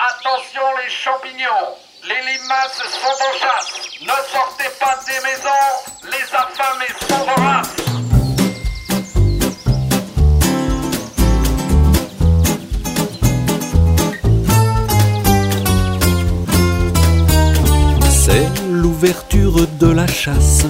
Attention les champignons, les limaces sont en chasse. Ne sortez pas des maisons, les affamés sont voraces. C'est l'ouverture de la chasse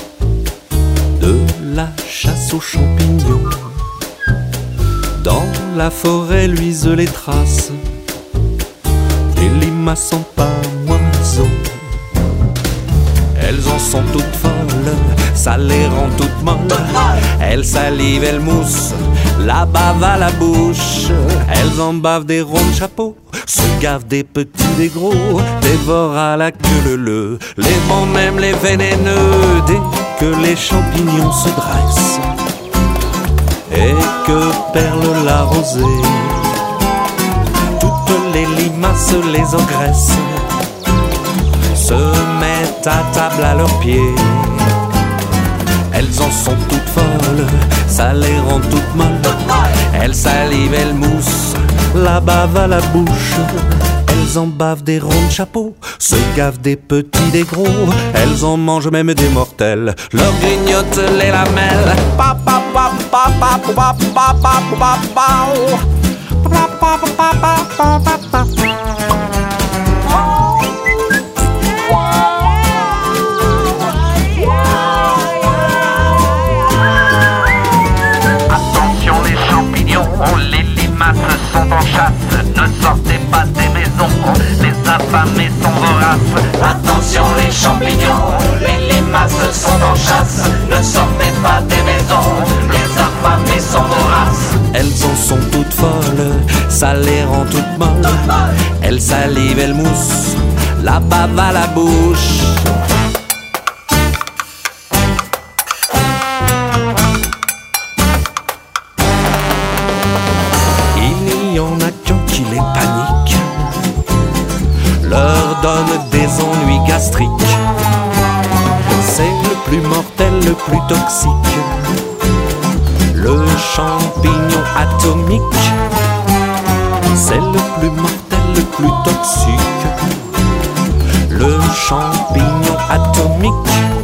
aux champignons. Dans la forêt luisent les traces des limaces en pamoison. Elles en sont toutes folles, ça les rend toutes molles. Elles salivent, elles moussent, la bave à la bouche. Elles en bavent des ronds de chapeau, se gavent des petits, des gros, dévorent à la queue leu les bons, même les vénéneux. Dès que les champignons se dressent et que perle la rosée, toutes les limaces les engraissent, se mettent à table à leurs pieds. Elles en sont toutes folles, ça les rend toutes molles. Elles salivent, elles moussent, la bave à la bouche. Elles en bavent des ronds de chapeau, se gavent des petits, des gros. Elles en mangent même des mortels, leur grignotent les lamelles. Pa pa pa pa pa pa pa pa pa pa. Attention les champignons, les limaces sont en chasse. Ne sortez pas des maisons, les affamés sont voraces. Attention les champignons, les limaces sont en chasse. Ne sortez pas des maisons, les affamés sont voraces. Elles en sont toutes folles, ça les rend toutes molles. Elles salivent, elles moussent, la bave à la bouche. Il y en a qu'un qui les panique, leur donne des ennuis gastriques. C'est le plus mortel, le plus toxique, le champignon atomique. C'est le plus mortel, le plus toxique, le champignon atomique.